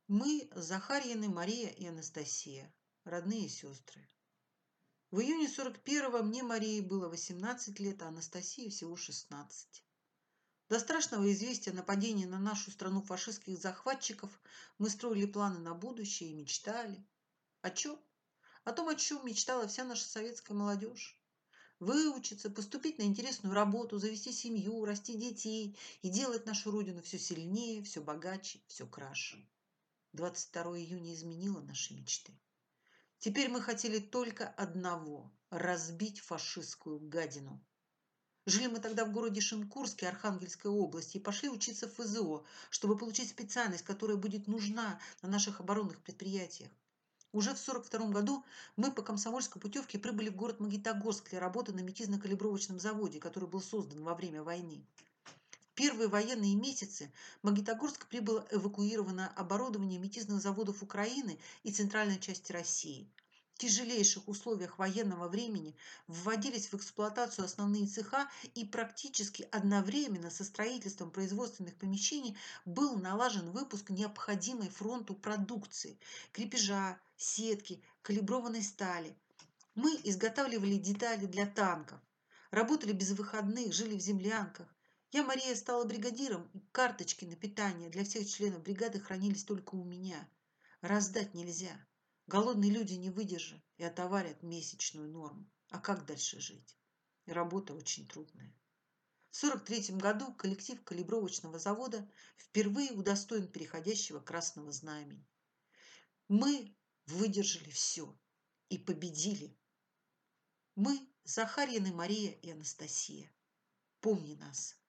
Мы, Захарьины Мария и Анастасия, родные сестры. В июне 41-го мне, Марии, было 18 лет, а Анастасии всего 16. До страшного известия о нападении на нашу страну фашистских захватчиков мы строили планы на будущее и мечтали. О чем? О том, о чем мечтала вся наша советская молодежь. Выучиться, поступить на интересную работу, завести семью, расти детей и делать нашу родину все сильнее, все богаче, все краше. 22 июня изменило наши мечты. Теперь мы хотели только одного – разбить фашистскую гадину. Жили мы тогда в городе Шенкурске Архангельской области и пошли учиться в ФЗО, чтобы получить специальность, которая будет нужна на наших оборонных предприятиях. Уже в 1942 году мы по комсомольской путевке прибыли в город Магнитогорск для работы на метизно-калибровочном заводе, который был создан во время войны. В первые военные месяцы в Магнитогорск прибыло эвакуировано оборудование метизных заводов Украины и центральной части России. В тяжелейших условиях военного времени вводились в эксплуатацию основные цеха, и практически одновременно со строительством производственных помещений был налажен выпуск необходимой фронту продукции – крепежа, сетки, калиброванной стали. Мы изготавливали детали для танков, работали без выходных, жили в землянках. Я, Мария, стала бригадиром, и карточки на питание для всех членов бригады хранились только у меня. Раздать нельзя. Голодные люди не выдержат и отоварят месячную норму. А как дальше жить? Работа очень трудная. В 1943 году коллектив калибровочного завода впервые удостоен переходящего красного знамени. Мы выдержали все и победили. Мы, Захарьины Мария и Анастасия. Помни нас.